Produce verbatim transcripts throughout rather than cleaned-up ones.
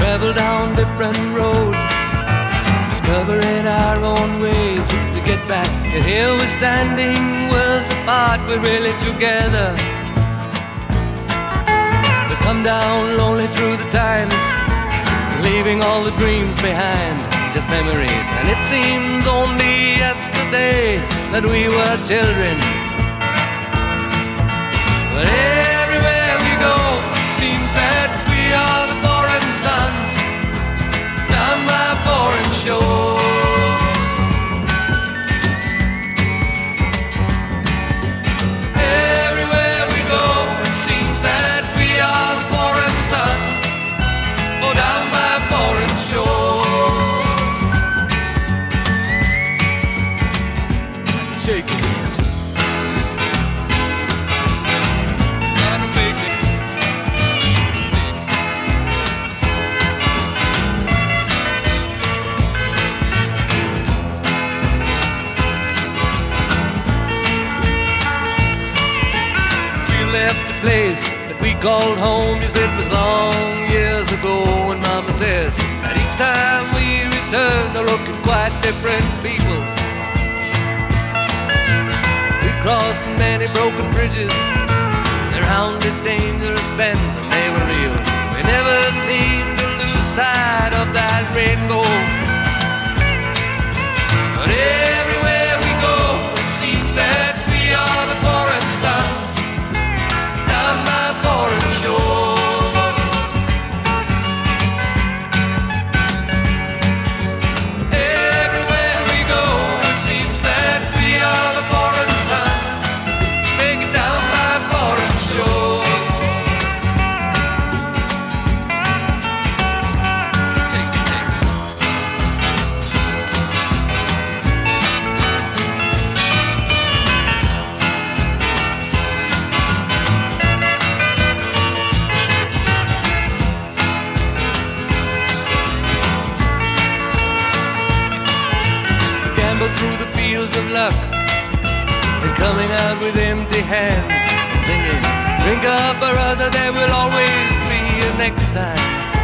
travel down different roads, discovering our own ways to get back. And here we're standing worlds apart, we're really together. We've come down lonely through the times, leaving all the dreams behind, just memories. And it seems only yesterday that we were children. But everywhere we go, it seems that we are the foreign sons down by foreign shores. Everywhere we go, it seems that we are the foreign sons, oh, down by foreign shores. Shake it. Place that we called home, yes, it was long years ago. And Mama says that each time we return, they're looking quite different people. We crossed many broken bridges, they rounded dangerous bends, and they were real. We never seemed to lose sight of that rainbow. But everywhere we go, it seems that we are the foreign sons down by foreign shores. Everywhere we go, it seems that we are the foreign sons, make it down by foreign shores. Take it, take it. Through the fields of luck and coming out with empty hands, singing, drink up, brother, there will always be a next time.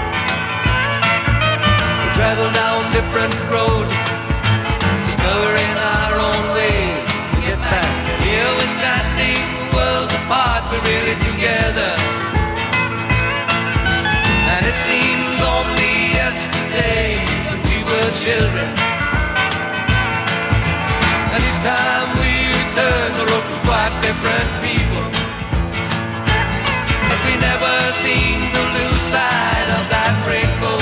We travel down different roads, discovering our own ways to get back. And here we're standing worlds apart, we're really together. And it seems only yesterday that we were children. And each time we return, we look quite different people. But we never seem to lose sight of that rainbow.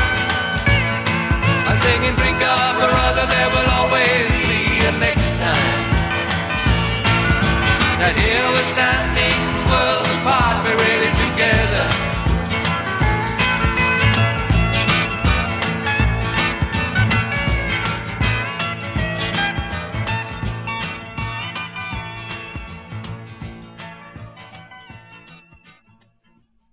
I'm singing, drink up, brother, there will always be a next time. That here we're standing